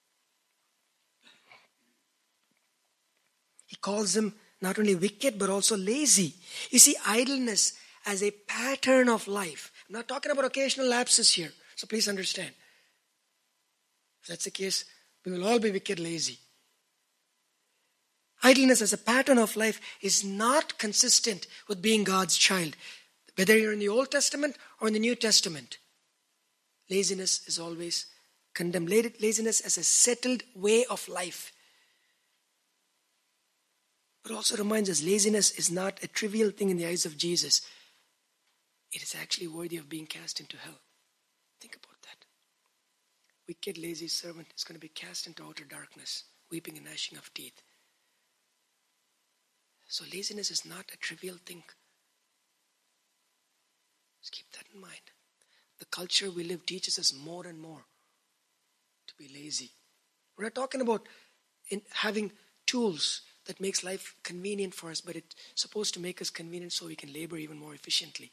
He calls them not only wicked but also lazy. You see, idleness as a pattern of life. I'm not talking about occasional lapses here, so please understand. If that's the case, we will all be wicked, lazy. Idleness as a pattern of life is not consistent with being God's child. Whether you're in the Old Testament or in the New Testament, laziness is always condemned. Laziness as a settled way of life. But also reminds us laziness is not a trivial thing in the eyes of Jesus. It is actually worthy of being cast into hell. Think about that. Wicked, lazy servant is going to be cast into outer darkness, weeping and gnashing of teeth. So laziness is not a trivial thing. Just keep that in mind. The culture we live teaches us more and more to be lazy. We're not talking about in having tools that makes life convenient for us, but it's supposed to make us convenient so we can labor even more efficiently.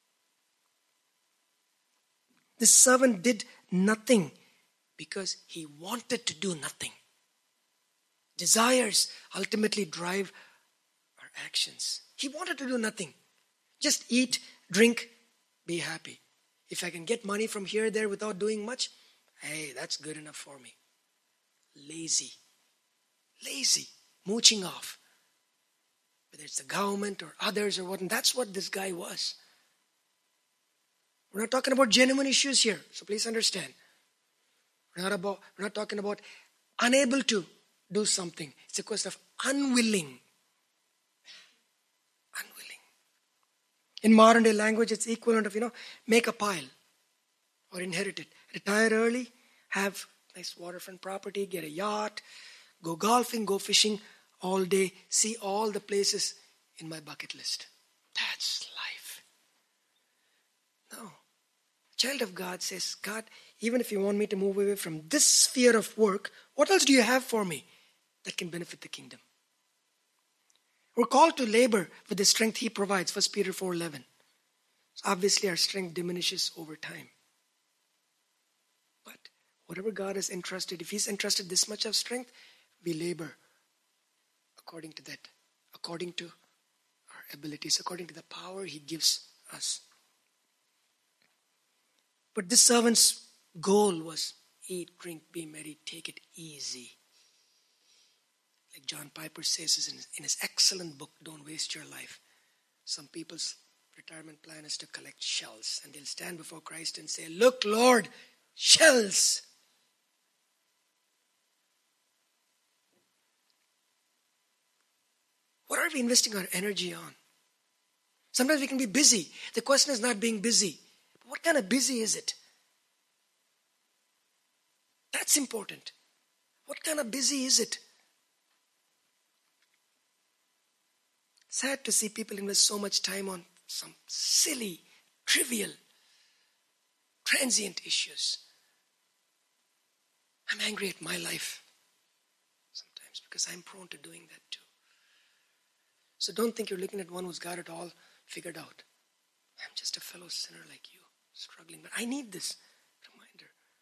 The servant did nothing because he wanted to do nothing. Desires ultimately drive our actions. He wanted to do nothing. Just eat, drink, be happy. If I can get money from here or there without doing much, hey, that's good enough for me. Lazy. Lazy. Mooching off. Whether it's the government or others or what, and that's what this guy was. We're not talking about genuine issues here, so please understand. We're not about, we're not talking about unable to do something. It's a question of unwilling. Unwilling. In modern day language, it's equivalent of, you know, make a pile or inherit it. Retire early, have nice waterfront property, get a yacht, go golfing, go fishing all day, see all the places in my bucket list. That's life. No. Child of God says, God, even if you want me to move away from this sphere of work, what else do you have for me that can benefit the kingdom? We're called to labor with the strength he provides, First Peter four eleven. So obviously our strength diminishes over time. But whatever God has entrusted, if he's entrusted this much of strength, we labor according to that, according to our abilities, according to the power he gives us. But this servant's goal was eat, drink, be merry, take it easy. Like John Piper says in his, in his excellent book, Don't Waste Your Life. Some people's retirement plan is to collect shells, and they'll stand before Christ and say, look, Lord, shells. What are we investing our energy on? Sometimes we can be busy. The question is not being busy. But what kind of busy is it? That's important. What kind of busy is it? Sad to see people invest so much time on some silly, trivial, transient issues. I'm angry at my life sometimes because I'm prone to doing that too. So don't think you're looking at one who's got it all figured out. I'm just a fellow sinner like you, struggling. But I need this reminder.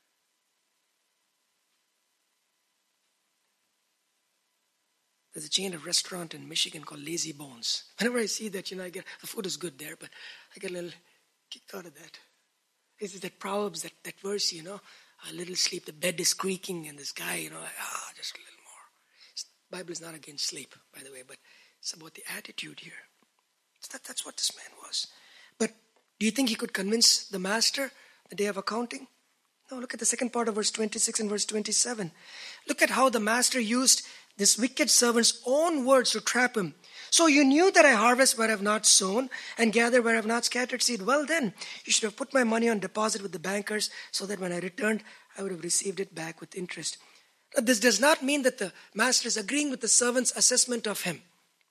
There's a chain of restaurant in Michigan called Lazy Bones. Whenever I see that, you know, I get, the food is good there, but I get a little kicked out of that. This is that Proverbs, that, that verse, you know, a little sleep, the bed is creaking, and this guy, you know, like, ah, just a little more. The Bible is not against sleep, by the way, but it's about the attitude here. So that, that's what this man was. But do you think he could convince the master the day of accounting? No, look at the second part of verse twenty-six and verse twenty-seven. Look at how the master used this wicked servant's own words to trap him. So you knew that I harvest where I have not sown and gather where I have not scattered seed. Well then, you should have put my money on deposit with the bankers so that when I returned, I would have received it back with interest. Now, this does not mean that the master is agreeing with the servant's assessment of him.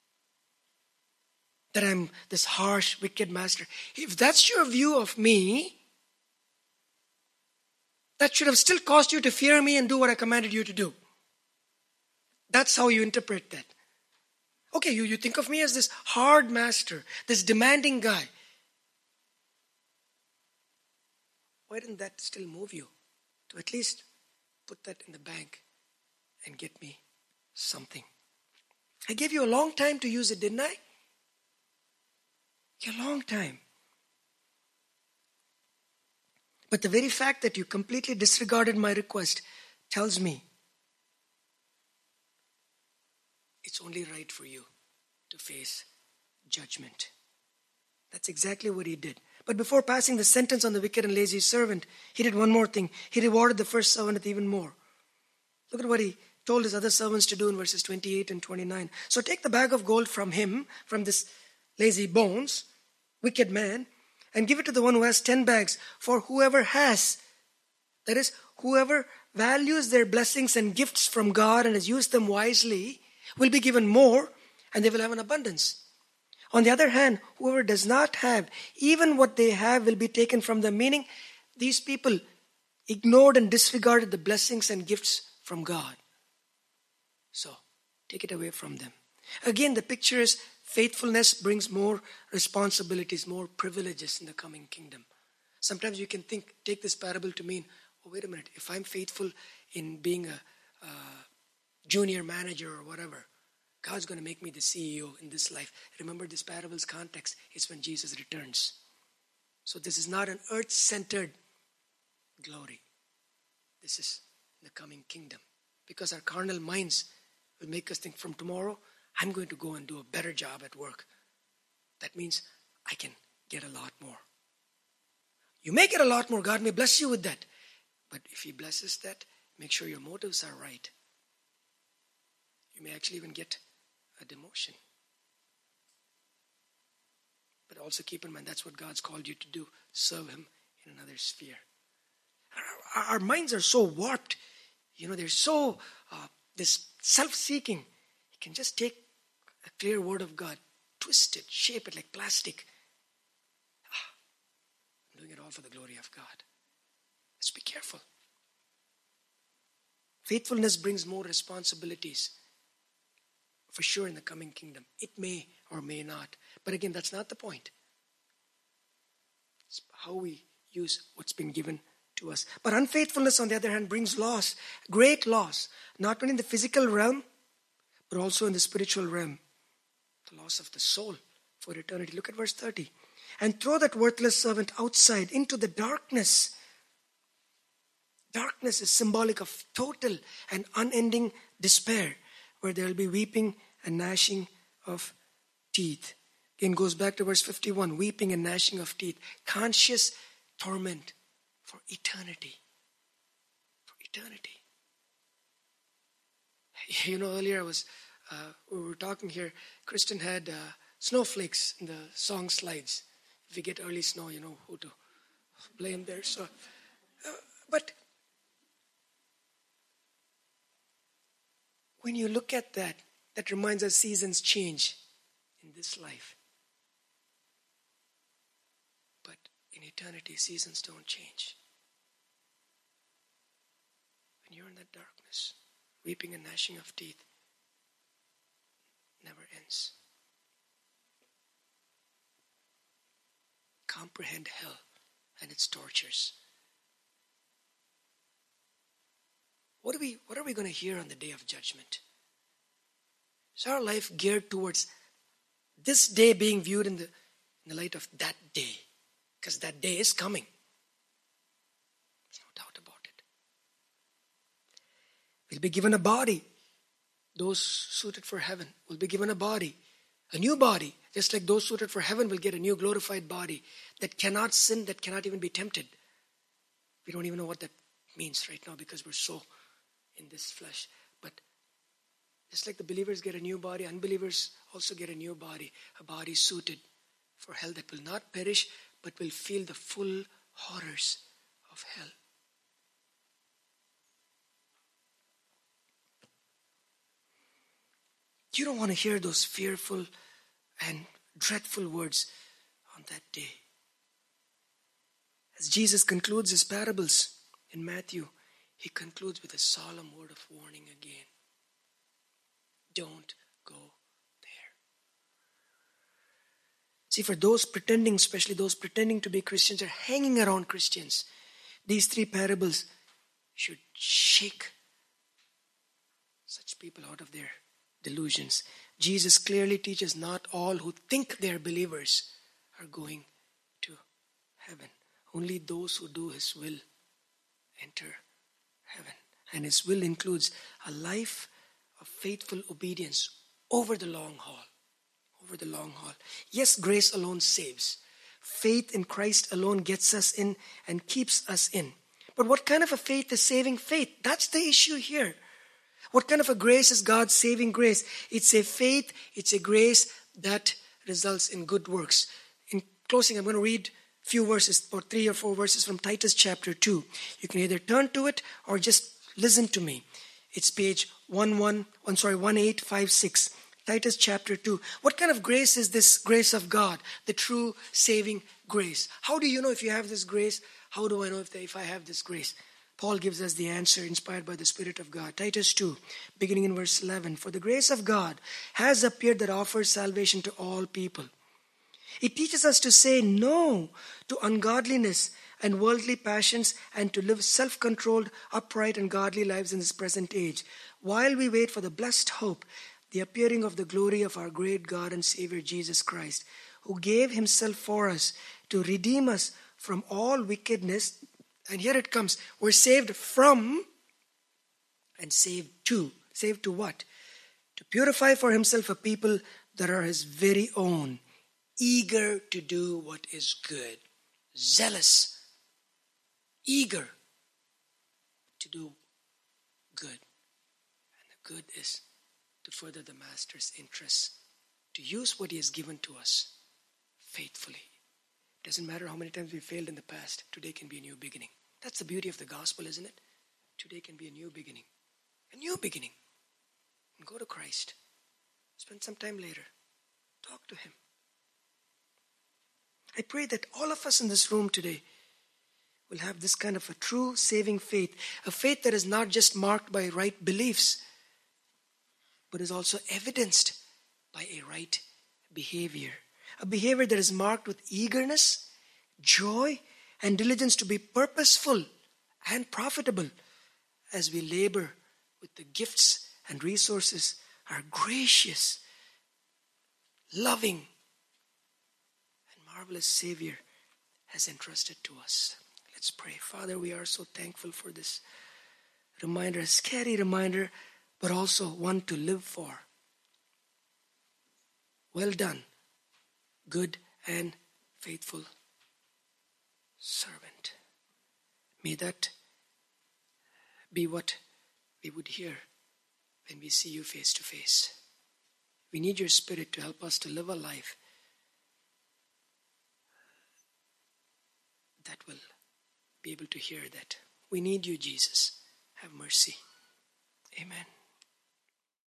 That I'm this harsh, wicked master. If that's your view of me, that should have still caused you to fear me and do what I commanded you to do. That's how you interpret that. Okay, you, you think of me as this hard master, this demanding guy. Why didn't that still move you to at least put that in the bank and get me something? I gave you a long time to use it, didn't I? A long time. But the very fact that you completely disregarded my request tells me it's only right for you to face judgment. That's exactly what he did. But before passing the sentence on the wicked and lazy servant, he did one more thing. He rewarded the first servant with even more. Look at what he told his other servants to do in verses twenty-eight and twenty-nine. So take the bag of gold from him, from this lazy bones, wicked man, and give it to the one who has ten bags. For whoever has, that is, whoever values their blessings and gifts from God and has used them wisely, will be given more, and they will have an abundance. On the other hand, whoever does not have, even what they have will be taken from them. Meaning, these people ignored and disregarded the blessings and gifts from God. So, take it away from them. Again, the picture is faithfulness brings more responsibilities, more privileges in the coming kingdom. Sometimes you can think, take this parable to mean, oh, wait a minute, if I'm faithful in being a, a junior manager or whatever, God's going to make me the C E O in this life. Remember, this parable's context is when Jesus returns. So this is not an earth-centered glory. This is the coming kingdom. Because our carnal minds will make us think, from tomorrow, I'm going to go and do a better job at work. That means I can get a lot more. You may get a lot more. God may bless you with that. But if He blesses that, make sure your motives are right. You may actually even get a demotion. But also keep in mind, that's what God's called you to do. Serve Him in another sphere. Our, our minds are so warped. You know, they're so, uh, this self-seeking. You can just take a clear word of God, twist it, shape it like plastic. Ah, I'm doing it all for the glory of God. Let's be careful. Faithfulness brings more responsibilities. For sure in the coming kingdom. It may or may not. But again, that's not the point. It's how we use what's been given to us. But unfaithfulness, on the other hand, brings loss. Great loss. Not only in the physical realm, but also in the spiritual realm. The loss of the soul for eternity. Look at verse thirty. And throw that worthless servant outside into the darkness. Darkness is symbolic of total and unending despair, where there will be weeping and gnashing of teeth. Again, goes back to verse fifty-one. Weeping and gnashing of teeth. Conscious torment for eternity. For eternity. You know, earlier I was, uh, we were talking here, Kristen had uh, snowflakes in the song slides. If you get early snow, you know who to blame there. So, uh, but when you look at that, that reminds us seasons change in this life. But in eternity, seasons don't change. When you're in that darkness, weeping and gnashing of teeth never ends. Comprehend hell and its tortures. What are we, what are we going to hear on the day of judgment? Is our life geared towards this day being viewed in the, in the light of that day? Because that day is coming. There's no doubt about it. We'll be given a body. Those suited for heaven will be given a body. A new body. Just like those suited for heaven will get a new glorified body that cannot sin, that cannot even be tempted. We don't even know what that means right now because we're so in this flesh. But just like the believers get a new body, unbelievers also get a new body. A body suited for hell that will not perish but will feel the full horrors of hell. You don't want to hear those fearful and dreadful words on that day. As Jesus concludes his parables in Matthew, he concludes with a solemn word of warning again. Don't go there. See, for those pretending, especially those pretending to be Christians or hanging around Christians, these three parables should shake such people out of their delusions. Jesus clearly teaches not all who think they are believers are going to heaven. Only those who do his will enter heaven. And his will includes a life of faithful obedience over the long haul. Over the long haul. Yes, grace alone saves. Faith in Christ alone gets us in and keeps us in. But what kind of a faith is saving faith? That's the issue here. What kind of a grace is God's saving grace? It's a faith, it's a grace that results in good works. In closing, I'm going to read a few verses, or three or four verses from Titus chapter two. You can either turn to it or just listen to me. It's page one one, I'm sorry, one eight five six. Titus chapter two. What kind of grace is this grace of God? The true saving grace. How do you know if you have this grace? How do I know if, they, if I have this grace? Paul gives us the answer inspired by the Spirit of God. Titus two, beginning in verse eleven. For the grace of God has appeared that offers salvation to all people. It teaches us to say no to ungodliness and worldly passions and to live self-controlled, upright and godly lives in this present age, while we wait for the blessed hope, the appearing of the glory of our great God and Savior Jesus Christ, who gave himself for us to redeem us from all wickedness. And here it comes. We're saved from and saved to. Saved to what? To purify for himself a people that are his very own, eager to do what is good, zealous, eager to do good. And the good is to further the Master's interests, to use what he has given to us faithfully. It doesn't matter how many times we failed in the past. Today can be a new beginning. That's the beauty of the gospel, isn't it? Today can be a new beginning. A new beginning. And go to Christ. Spend some time later. Talk to him. I pray that all of us in this room today will have this kind of a true saving faith. A faith that is not just marked by right beliefs, but is also evidenced by a right behavior. A behavior that is marked with eagerness, joy, and diligence to be purposeful and profitable as we labor with the gifts and resources our gracious, loving, and marvelous Savior has entrusted to us. Let's pray. Father, we are so thankful for this reminder, a scary reminder, but also one to live for. Well done, good and faithful servant. May that be what we would hear when we see you face to face. We need your Spirit to help us to live a life that will be able to hear that. We need you, Jesus. Have mercy. Amen.